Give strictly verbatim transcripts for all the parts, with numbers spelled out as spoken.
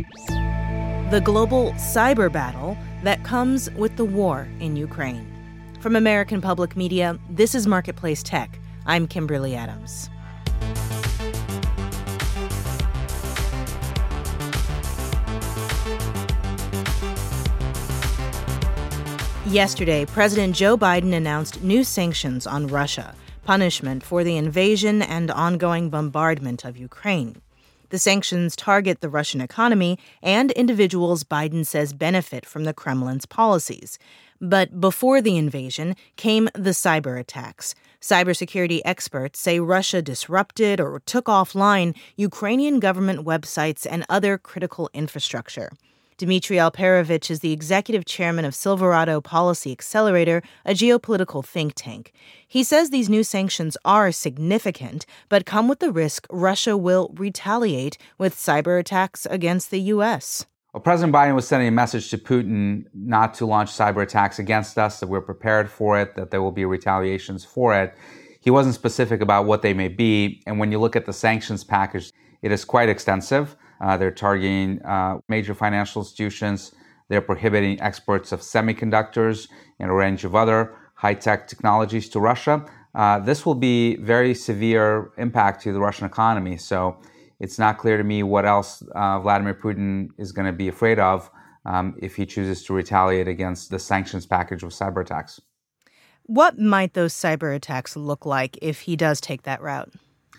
The global cyber battle that comes with the war in Ukraine. From American Public Media, this is Marketplace Tech. I'm Kimberly Adams. Yesterday, President Joe Biden announced new sanctions on Russia, punishment for the invasion and ongoing bombardment of Ukraine. The sanctions target the Russian economy and individuals Biden says benefit from the Kremlin's policies. But before the invasion came the cyber attacks. Cybersecurity experts say Russia disrupted or took offline Ukrainian government websites and other critical infrastructure. Dmitry Alperovitch is the executive chairman of Silverado Policy Accelerator, a geopolitical think tank. He says these new sanctions are significant, but come with the risk Russia will retaliate with cyber attacks against the U S. Well, President Biden was sending a message to Putin not to launch cyber attacks against us, that we're prepared for it, that there will be retaliations for it. He wasn't specific about what they may be. And when you look at the sanctions package, it is quite extensive. Uh, they're targeting uh, major financial institutions. They're prohibiting exports of semiconductors and a range of other high-tech technologies to Russia. Uh, this will be very severe impact to the Russian economy. So it's not clear to me what else uh, Vladimir Putin is going to be afraid of um, if he chooses to retaliate against the sanctions package of cyber attacks. What might those cyber attacks look like if he does take that route?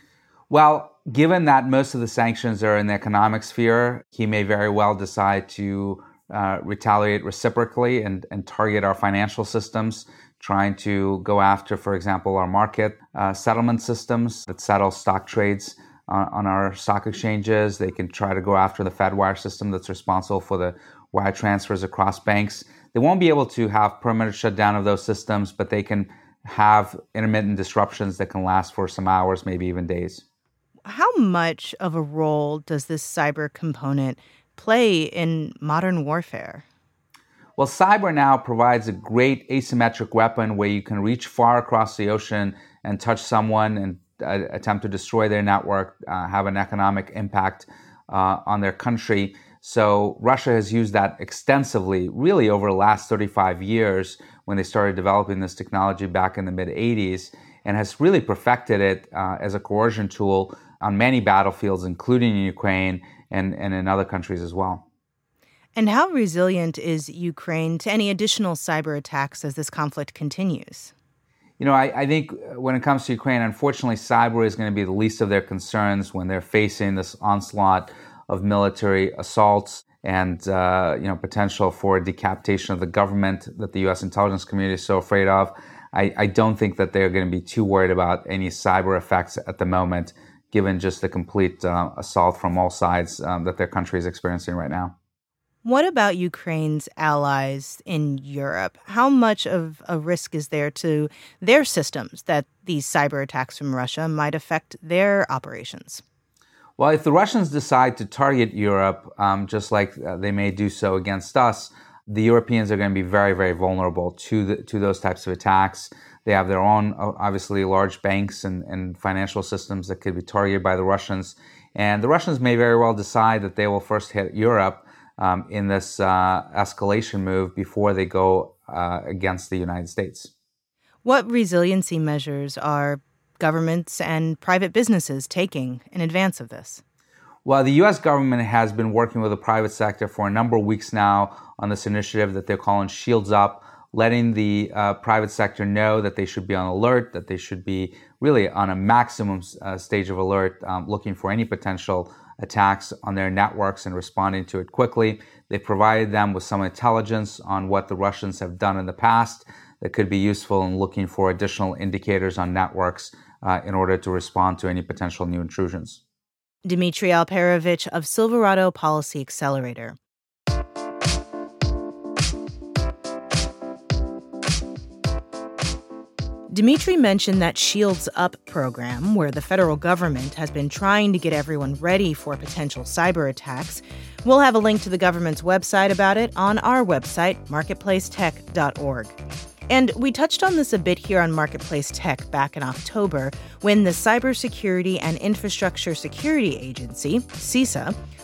Well, given that most of the sanctions are in the economic sphere, he may very well decide to uh, retaliate reciprocally and, and target our financial systems, trying to go after, for example, our market uh, settlement systems that settle stock trades on, on our stock exchanges. They can try to go after the Fedwire system that's responsible for the wire transfers across banks. They won't be able to have permanent shutdown of those systems, but they can have intermittent disruptions that can last for some hours, maybe even days. How much of a role does this cyber component play in modern warfare? Well, cyber now provides a great asymmetric weapon where you can reach far across the ocean and touch someone and uh, attempt to destroy their network, uh, have an economic impact uh, on their country. So Russia has used that extensively, really over the last thirty-five years when they started developing this technology back in the mid-eighties, and has really perfected it uh, as a coercion tool on many battlefields, including in Ukraine and, and in other countries as well. And how resilient is Ukraine to any additional cyber attacks as this conflict continues? You know, I, I think when it comes to Ukraine, unfortunately, cyber is going to be the least of their concerns when they're facing this onslaught of military assaults and, uh, you know, potential for decapitation of the government that the U S intelligence community is so afraid of. I, I don't think that they're going to be too worried about any cyber effects at the moment, given just the complete uh, assault from all sides um, that their country is experiencing right now. What about Ukraine's allies in Europe? How much of a risk is there to their systems that these cyber attacks from Russia might affect their operations? Well, if the Russians decide to target Europe, um, just like uh, they may do so against us, the Europeans are going to be very, very vulnerable to the, to those types of attacks. They have their own, obviously, large banks and, and financial systems that could be targeted by the Russians. And the Russians may very well decide that they will first hit Europe um, in this uh, escalation move before they go uh, against the United States. What resiliency measures are governments and private businesses taking in advance of this? Well, the U S government has been working with the private sector for a number of weeks now on this initiative that they're calling Shields Up, letting the uh, private sector know that they should be on alert, that they should be really on a maximum uh, stage of alert, um, looking for any potential attacks on their networks and responding to it quickly. They provided them with some intelligence on what the Russians have done in the past that could be useful in looking for additional indicators on networks uh, in order to respond to any potential new intrusions. Dmitry Alperovitch of Silverado Policy Accelerator. Dmitry mentioned that Shields Up program, where the federal government has been trying to get everyone ready for potential cyber attacks. We'll have a link to the government's website about it on our website, marketplace tech dot org. And we touched on this a bit here on Marketplace Tech back in October when the Cybersecurity and Infrastructure Security Agency, CISA,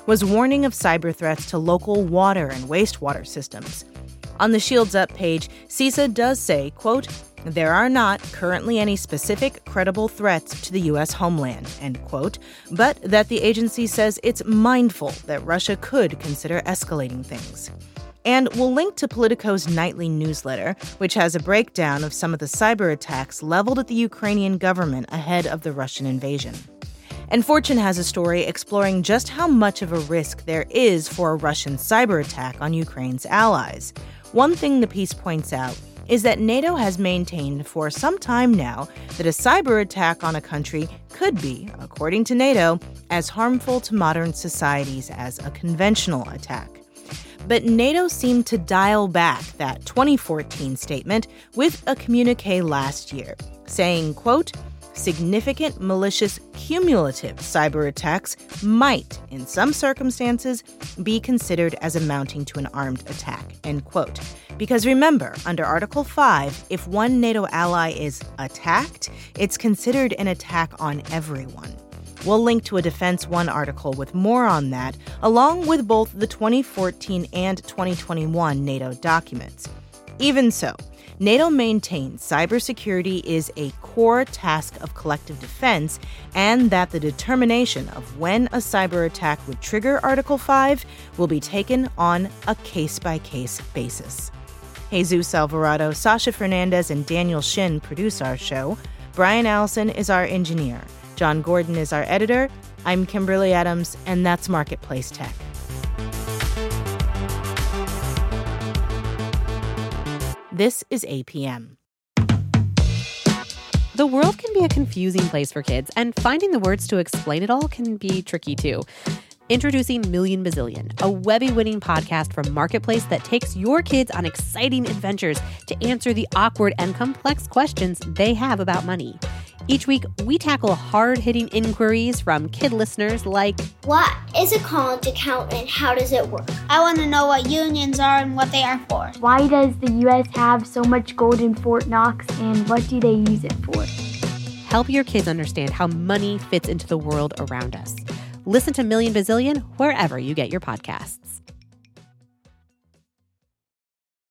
was warning of cyber threats to local water and wastewater systems. On the Shields Up page, CISA does say, quote, "There are not currently any specific credible threats to the U S homeland," end quote, but that the agency says it's mindful that Russia could consider escalating things. And we'll link to Politico's nightly newsletter, which has a breakdown of some of the cyber attacks leveled at the Ukrainian government ahead of the Russian invasion. And Fortune has a story exploring just how much of a risk there is for a Russian cyber attack on Ukraine's allies. One thing the piece points out is that NATO has maintained for some time now that a cyber attack on a country could be, according to NATO, as harmful to modern societies as a conventional attack. But NATO seemed to dial back that twenty fourteen statement with a communiqué last year, saying, quote, "Significant malicious cumulative cyber attacks might, in some circumstances, be considered as amounting to an armed attack," end quote. Because remember, under Article five, if one NATO ally is attacked, it's considered an attack on everyone. We'll link to a Defense One article with more on that, along with both the twenty fourteen and twenty twenty-one NATO documents. Even so, NATO maintains cybersecurity is a core task of collective defense and that the determination of when a cyber attack would trigger Article five will be taken on a case-by-case basis. Jesus Alvarado, Sasha Fernandez, and Daniel Shin produce our show. Brian Allison is our engineer. John Gordon is our editor. I'm Kimberly Adams, and that's Marketplace Tech. This is A P M. The world can be a confusing place for kids, and finding the words to explain it all can be tricky too. Introducing Million Bazillion, a Webby-winning podcast from Marketplace that takes your kids on exciting adventures to answer the awkward and complex questions they have about money. Each week, we tackle hard-hitting inquiries from kid listeners like, what is a college account and how does it work? I want to know what unions are and what they are for. Why does the U S have so much gold in Fort Knox and what do they use it for? Help your kids understand how money fits into the world around us. Listen to Million Bazillion wherever you get your podcasts.